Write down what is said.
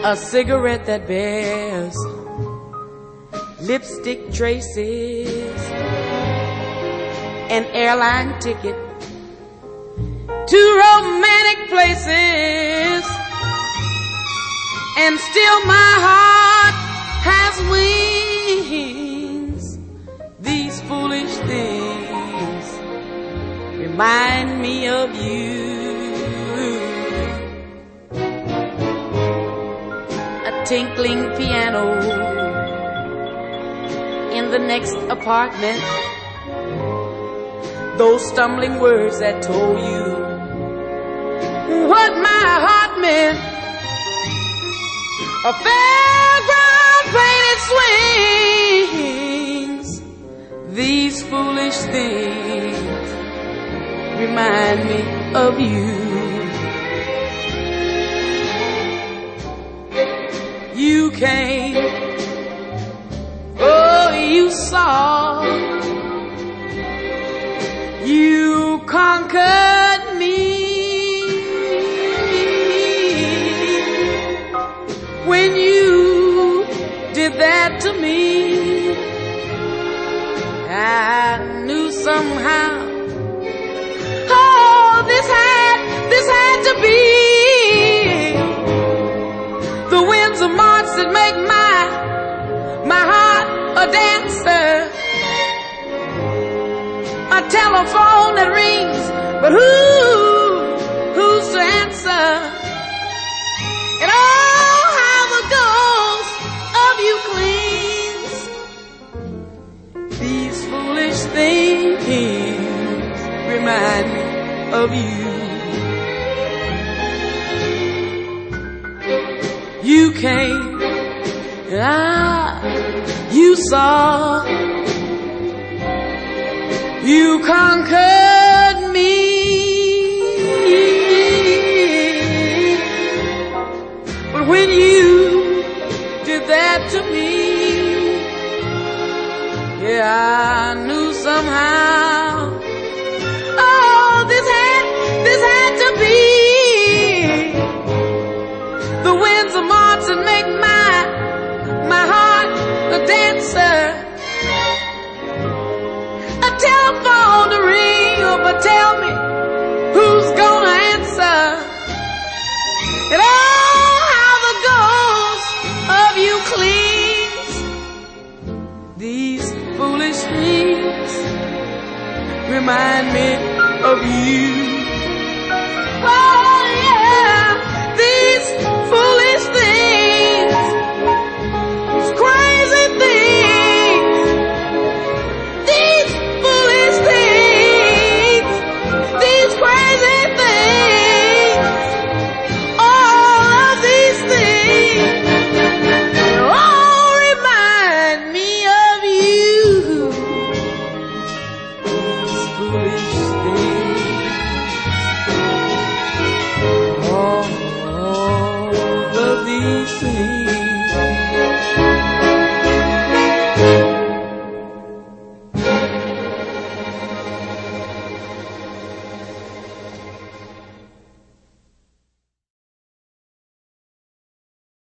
a cigarette that bears lipstick traces, an airline ticket to romantic places, and still my heart has wings. These foolish things remind me of you. A tinkling piano in the next apartment, those stumbling words that told you what my heart meant. A fairground painted swings. These foolish things remind me of you. You came, oh, you saw, you conquered me. When you did that to me, I knew somehow, oh, this had to be. The winds of March that make my heart a dancer, a telephone that rings, but who's to answer? And oh, how the ghost of you clings. These foolish things remind me of you. You came, and you saw, you conquered me. But when you did that to me, yeah, I knew somehow, oh, this had to be. The winds of March that make my heart a dancer, a telephone to ring, oh, but tell me who's gonna answer. And oh, how the ghost of you clings. These foolish things remind me of you. Oh yeah, these foolish things, these crazy things, these foolish things, these crazy things, all of these things all remind me of you. These foolish things, all of these things